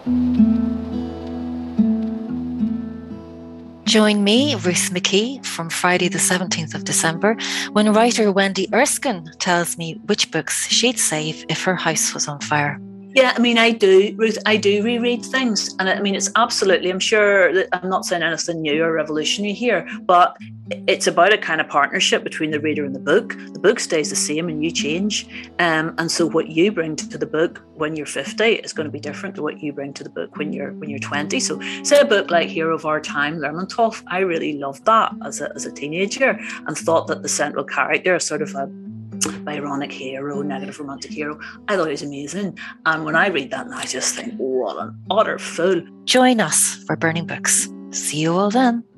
Join me, Ruth McKee, from Friday the 17th of December, when writer Wendy Erskine tells me which books she'd save if her house was on fire. Yeah, I mean, I do, Ruth, I do reread things. And I mean, it's absolutely, I'm sure that I'm not saying anything new or revolutionary here, but it's about a kind of partnership between the reader and the book. The book stays the same and you change. And so what you bring to the book when you're 50 is going to be different to what you bring to the book when you're 20. So say a book like Hero of Our Time, Lermontov, I really loved that as a teenager and thought that the central character is sort of a Byronic hero, negative romantic hero. I thought it was amazing. And when I read that, I just think, what an utter fool. Join us for Burning Books. See you all then.